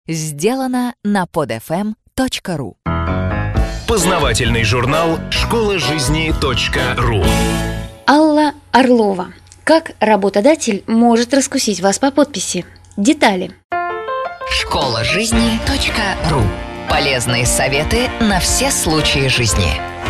Сделано на podfm.ru. Познавательный журнал «Школа жизни.ру». Алла Орлова. Как работодатель может раскусить вас по подписи? Детали. Школа жизни.ру. Полезные советы на все случаи жизни.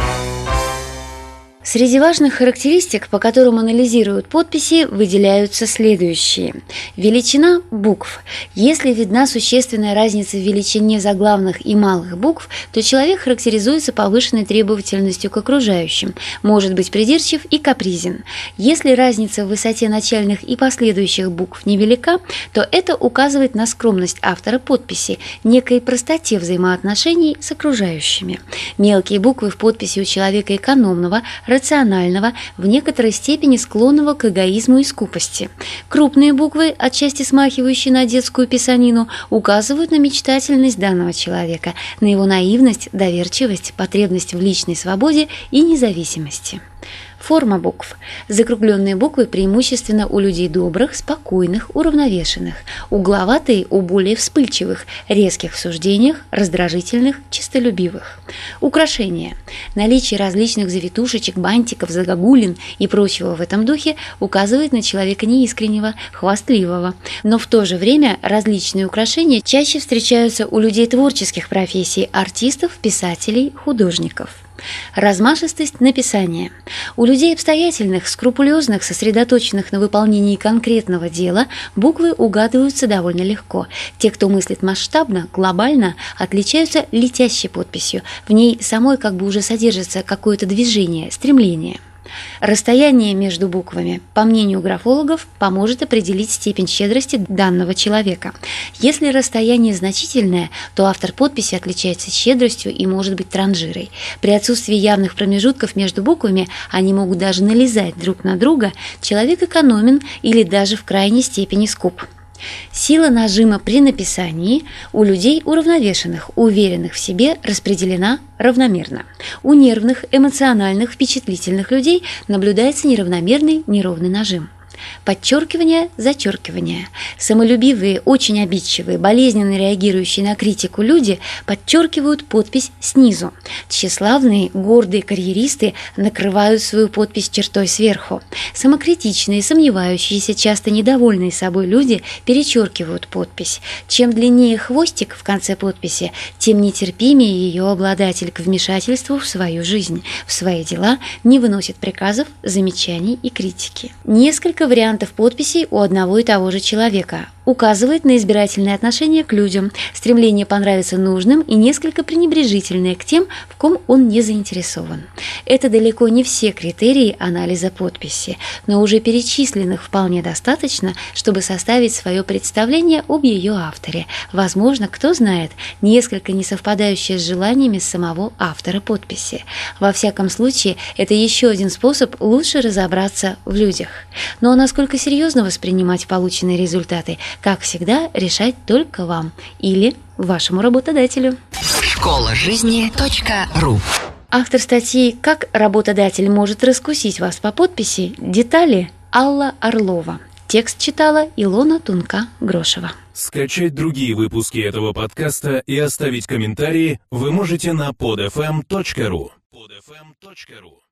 Среди важных характеристик, по которым анализируют подписи, выделяются следующие. Величина букв. Если видна существенная разница в величине заглавных и малых букв, то человек характеризуется повышенной требовательностью к окружающим, может быть придирчив и капризен. Если разница в высоте начальных и последующих букв невелика, то это указывает на скромность автора подписи, некой простоте взаимоотношений с окружающими. Мелкие буквы в подписи у человека экономного, рационального, в некоторой степени склонного к эгоизму и скупости. Крупные буквы, отчасти смахивающие на детскую писанину, указывают на мечтательность данного человека, на его наивность, доверчивость, потребность в личной свободе и независимости. Форма букв. Закругленные буквы преимущественно у людей добрых, спокойных, уравновешенных, угловатые у более вспыльчивых, резких в суждениях, раздражительных, честолюбивых. Украшения. Наличие различных завитушечек, бантиков, загогулин и прочего в этом духе указывает на человека неискреннего, хвастливого. Но в то же время различные украшения чаще встречаются у людей творческих профессий, артистов, писателей, художников. Размашистость написания. У людей обстоятельных, скрупулезных, сосредоточенных на выполнении конкретного дела, буквы угадываются довольно легко. Те, кто мыслит масштабно, глобально, отличаются летящей подписью. В ней самой как бы уже содержится какое-то движение, стремление. Расстояние между буквами, по мнению графологов, поможет определить степень щедрости данного человека. Если расстояние значительное, то автор подписи отличается щедростью и может быть транжирой. При отсутствии явных промежутков между буквами, они могут даже налезать друг на друга, человек экономен или даже в крайней степени скуп. Сила нажима при написании у людей уравновешенных, уверенных в себе распределена равномерно. У нервных, эмоциональных, впечатлительных людей наблюдается неравномерный, неровный нажим. Подчеркивание, зачеркивание. Самолюбивые, очень обидчивые, болезненно реагирующие на критику люди подчеркивают подпись снизу. Тщеславные, гордые карьеристы накрывают свою подпись чертой сверху. Самокритичные, сомневающиеся, часто недовольные собой люди перечеркивают подпись. Чем длиннее хвостик в конце подписи, тем нетерпимее ее обладатель к вмешательству в свою жизнь, в свои дела, не выносит приказов, замечаний и критики. Несколько вариантов подписей у одного и того же человека указывает на избирательное отношение к людям, стремление понравиться нужным и несколько пренебрежительное к тем, в ком он не заинтересован. Это далеко не все критерии анализа подписи, но уже перечисленных вполне достаточно, чтобы составить свое представление об ее авторе. Возможно, кто знает, несколько не совпадающее с желаниями самого автора подписи. Во всяком случае, это еще один способ лучше разобраться в людях. Но насколько серьезно воспринимать полученные результаты, как всегда, решать только вам или вашему работодателю. Школа жизни.ру. Автор статьи «Как работодатель может раскусить вас по подписи» детали Алла Орлова. Текст читала Илона Тунка-Грошева. Скачать другие выпуски этого подкаста и оставить комментарии вы можете на podfm.ru.